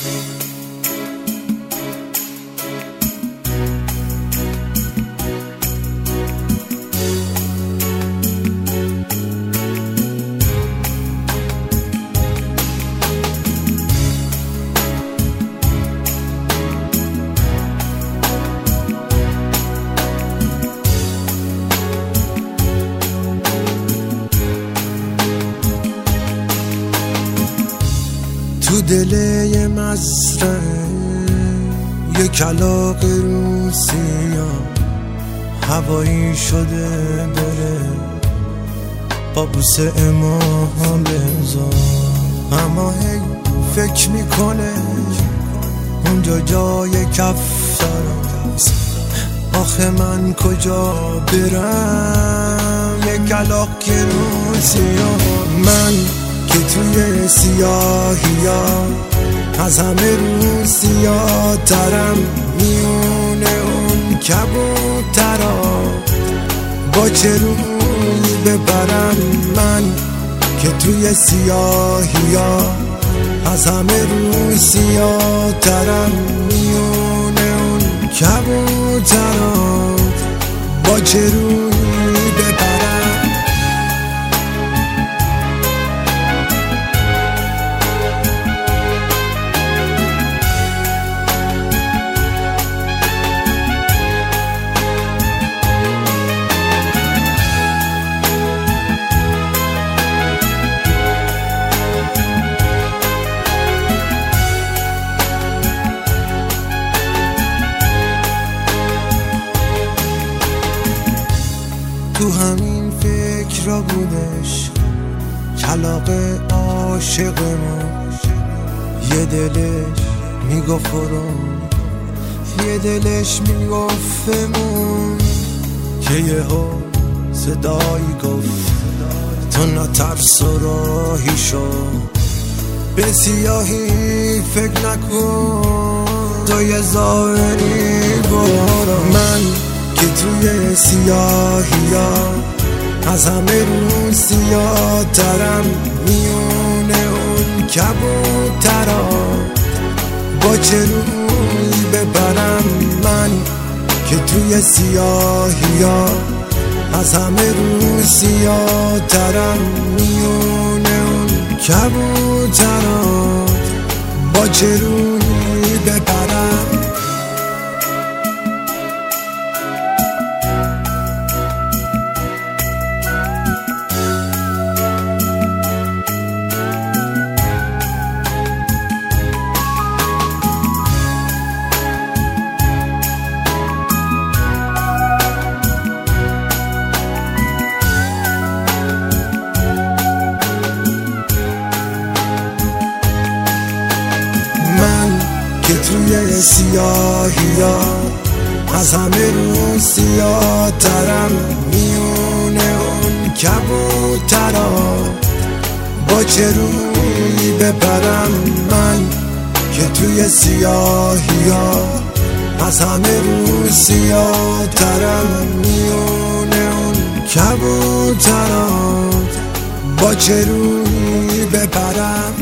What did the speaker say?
تو دل یه مزرعه یه کلاغ روسیا هوایی شده بره با بوسه ماها بذار، اما هی فکر میکنه اونجا جای کفترست، آخه من کجا برم؟ یه کلاغ که روسیا، من که توی سیاهیا از همه روسیا ترم، میونه اون کبوترا با چه روی ببرم؟ من که توی سیاهیا از همه روسیا ترم، میونه اون کبوترا با چه روی ببرم؟ تو همین فکر را بودش کلاغ عاشقمون، یه دلش میگفتم یه دلش میگفتمون که یهو صدایی گفت تو نترس و راهی شو، به سیاهی فکر نکن، تو یه ظاهری برو. من که توی سیاهیا از همه روسیا ترم، میونه اون کبوترا با چه روی ببرم؟ من که توی سیاهیا از همه روسیا ترم، میونه اون کبوترا با چه روی ببرم؟ که توی سیاهیا از همه روسیا ترم، میونه اون کبوترا با چه روی ببرم؟ من که توی سیاهیا از همه روسیا ترم، میونه اون کبوترا با چه روی ببرم؟